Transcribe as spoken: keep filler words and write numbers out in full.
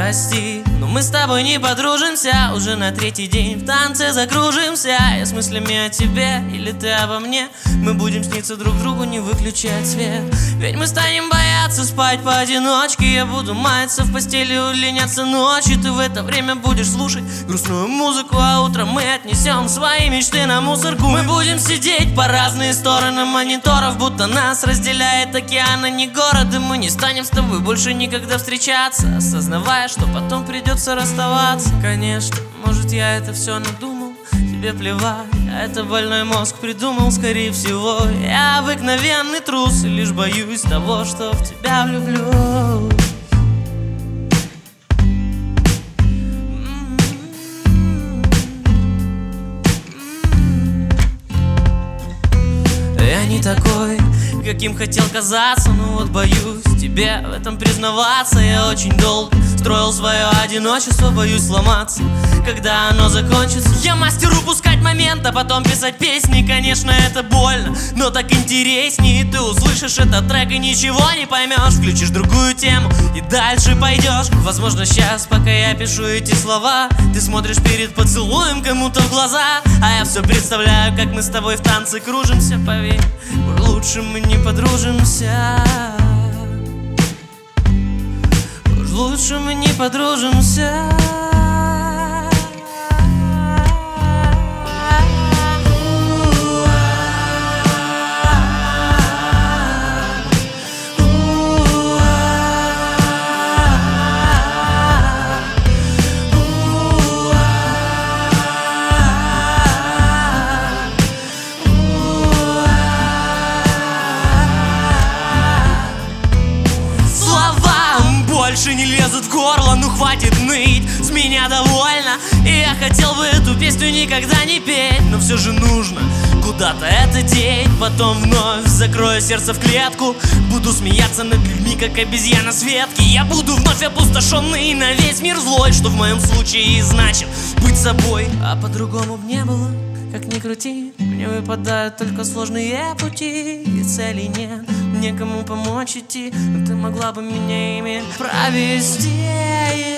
прости, но мы с тобой не подружимся. Уже на третий день в танце закружимся. Я с мыслями о тебе или ты обо мне. Мы будем сниться друг другу, не выключать свет. Ведь мы станем бояться спать поодиночке. Я буду маяться в постели, уленяться ночью. Ты в это время будешь слушать грустную музыку, а утром мы отнесем свои мечты на мусорку. Мы будем сидеть по разные стороны мониторов, будто нас разделяет океан, а не город. И мы не станем с тобой больше никогда встречаться, осознавая, что потом придется расставаться. Конечно, может, я это все надумал, тебе плевать, а это больной мозг придумал. Скорее всего, я обыкновенный трус, и лишь боюсь того, что в тебя влюблюсь. Я не такой, каким хотел казаться, но вот боюсь тебе в этом признаваться. Я очень долго строил свое одиночество, боюсь сломаться, когда оно закончится. Я мастер упускать момент, а потом писать песни. Конечно, это больно, но так интереснее. Ты услышишь этот трек и ничего не поймешь. Включишь другую тему и дальше пойдешь. Возможно, сейчас, пока я пишу эти слова, ты смотришь перед поцелуем кому-то в глаза, а я все представляю, как мы с тобой в танце кружимся. Поверь, лучше мы не подружимся. Уж лучше мы не подружимся. Больше не лезут в горло, ну хватит ныть, с меня довольно. И я хотел бы эту песню никогда не петь, но все же нужно куда-то это деть. Потом вновь закрою сердце в клетку, буду смеяться над людьми, как обезьяна с ветки. Я буду вновь опустошенный на весь мир злой, что в моем случае и значит быть собой. А по-другому б не было, как ни крути, мне выпадают только сложные пути, и целей нет, некому помочь идти, но ты могла бы меня ими провести.